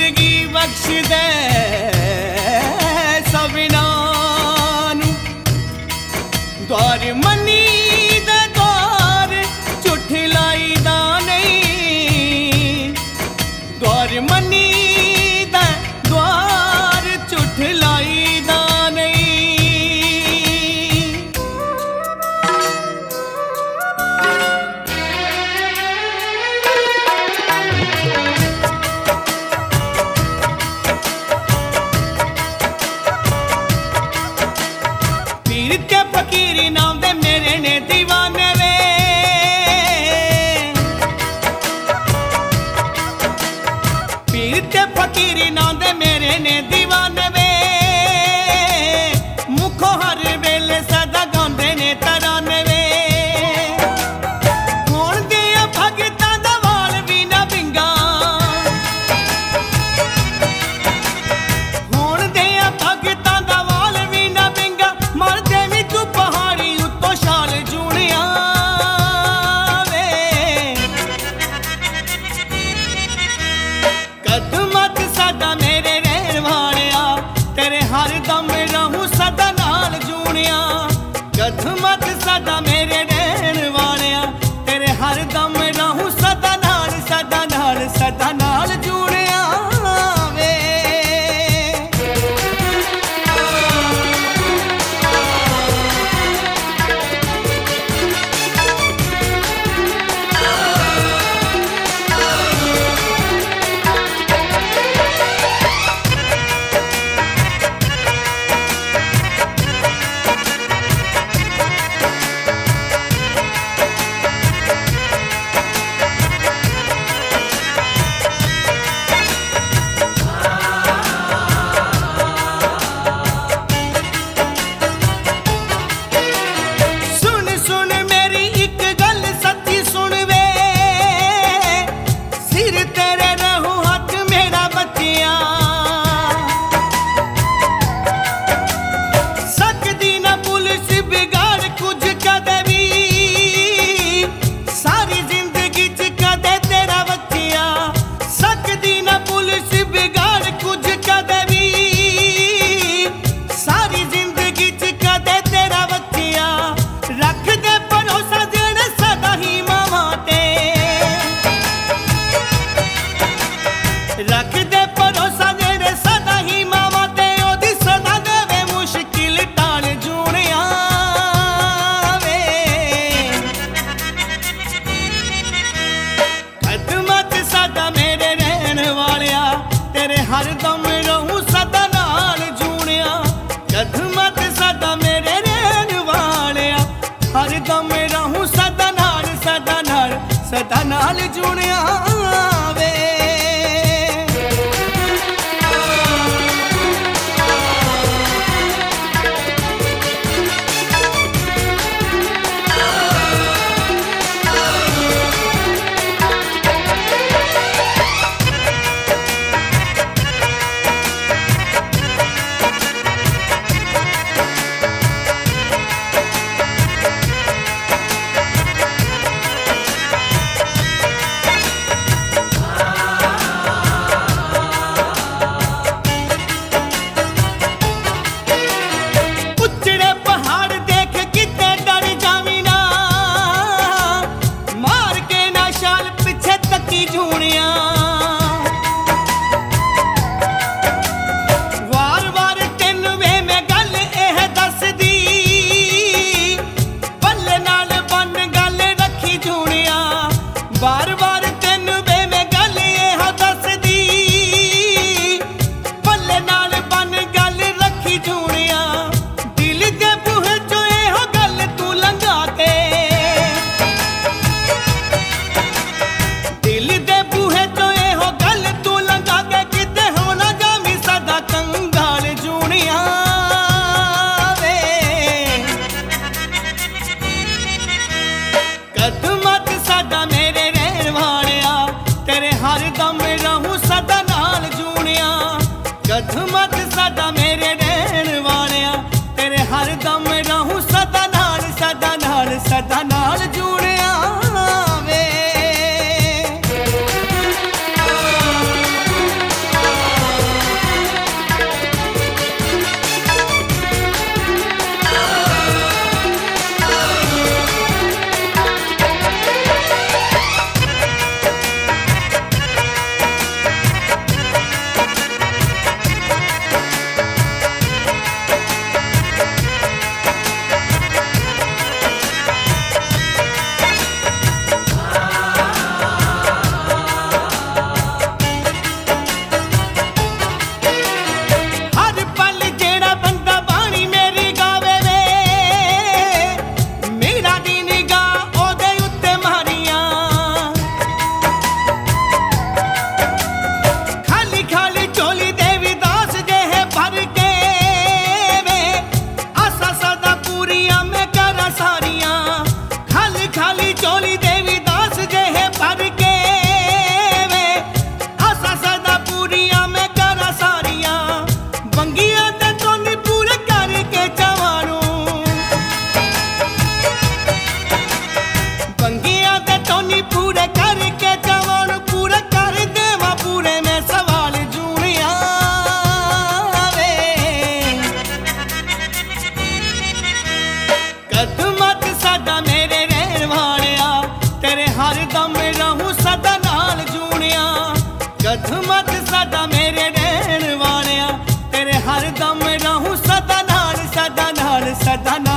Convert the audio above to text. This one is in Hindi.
जिंदगी बख्श दे सबना नू द्वार मनी दे द्वार झुठलाई दा नहीं द्वार मनी दे द्वार झुठलाई दा नहीं पीर ते फकीरी नाम दे मेरे ने दीवाने वे पीर ते फकीरी नाम दे मेरे ने दीवाने वे मुखो हर वेले सदा गांदे ने तराने वे होण दिया भगतां दा वाल भी ना विंगा होण दिया भगतां दा वाल भी ना विंगा मर देवी तू पहाड़ी उत्तों शाल जूनिया वे कदमत सदा मेरे रहन वालिया तेरे हर दम रहूं सदा नाल जूनिया कदमत सदा मेरे रहन वालिया तेरे हर दम रहूं सदा नाल जूनिया वे सुन सुन मेरी एक गल सच्ची सुन वे सिर तेरे रहूं हक मेरा बच्चिया सकदी ना पुलिस बिगाड़ कुछ कदे भी सारी जिंदगी च कदे तेरा बच्चिया सकदी ना पुलिस बिगाड़ कुछ कदे भी सारी जिंदगी च कदे तेरा बच्चिया रख दे भरोसा जेड़े सदा ही मावां ते रख दे भरोसा जेड़े सदा ही मावां ते ओदी सदा देवे मुश्किल टाल जूनिया वे कदमत सदा मेरे रहन वालिया तेरे हर दम रहूं सदा नाल जूनिया कदमत सदा मेरे रहन वालिया हर दम रहूं सदा नाल जूनिया वे उच्चड़े पहाड़ देख किते डर जावी ना मार के ना शाल पीछे तकी जूनिया वार वार तेन वे मैं गल एह दसदी पल्ले नाल बन गल रखी जूनिया बार बार तेन वे मैं गल एह दसदी पल्ले नाल बन गल रखी जूनिया दिल दे बूहे चों एहो गल तू लंघा के दिल दे बूहे चों एहो गल तू लंघा के किते हो ना जामी सदा कंगाल जूनिया वे कदमत सदा मेरे रहन वालिया तेरे हर दम रहूं सदा नाल जूनिया कदमत सदा मेरे रहन वालिया तेरे हर दम रहूं सदा नाल जूनिया वे कदमत साडा मेरे रहन वालिया तेरे हर दम रहूं सदा नाल सदा नाल सदा नाल।